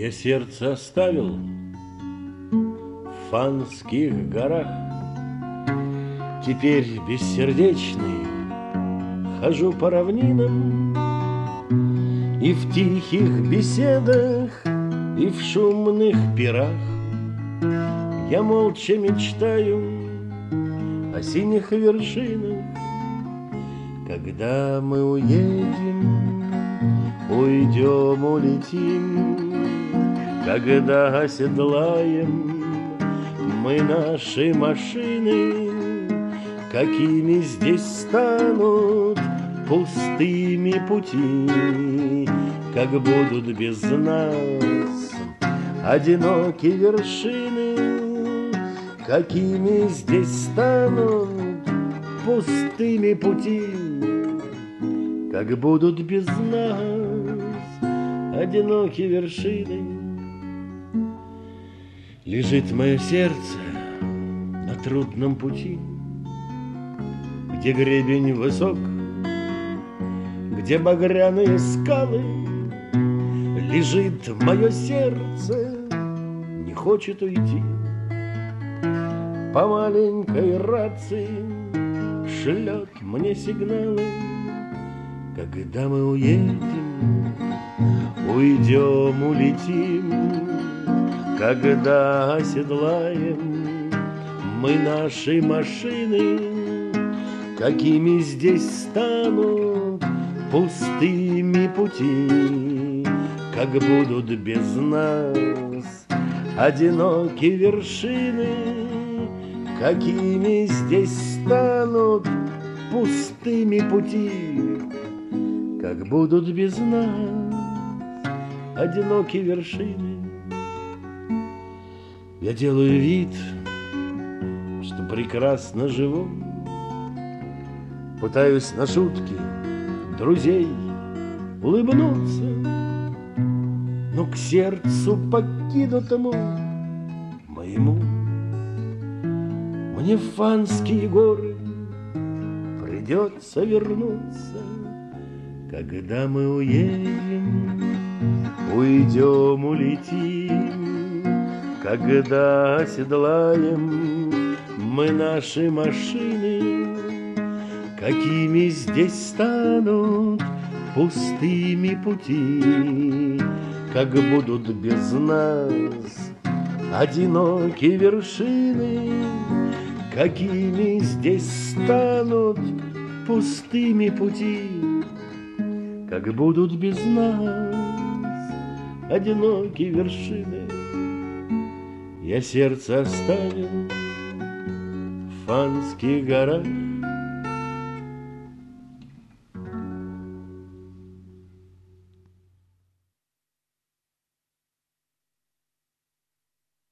Я сердце оставил в Фанских горах. Теперь бессердечный хожу по равнинам, и в тихих беседах, и в шумных пирах я молча мечтаю о синих вершинах. Когда мы уедем, уйдем, улетим, когда оседлаем мы наши машины, какими здесь станут пустыми пути, как будут без нас одиноки вершины, какими здесь станут пустыми пути, как будут без нас одиноки вершины. Лежит мое сердце на трудном пути, где гребень высок, где багряные скалы. Лежит мое сердце, не хочет уйти. По маленькой рации шлет мне сигналы. Когда мы уедем, уйдем, улетим, когда оседлаем мы наши машины, какими здесь станут пустыми пути, как будут без нас одиноки вершины, какими здесь станут пустыми пути, как будут без нас одиноки вершины. Я делаю вид, что прекрасно живу, пытаюсь на шутки друзей улыбнуться, но к сердцу покинутому моему мне в Фанские горы придется вернуться. Когда мы уедем, уйдем, улетим, когда оседлаем мы наши машины, какими здесь станут пустыми пути, как будут без нас одиноки вершины, какими здесь станут пустыми пути, как будут без нас одиноки вершины. Я сердце оставил в Фанских горах.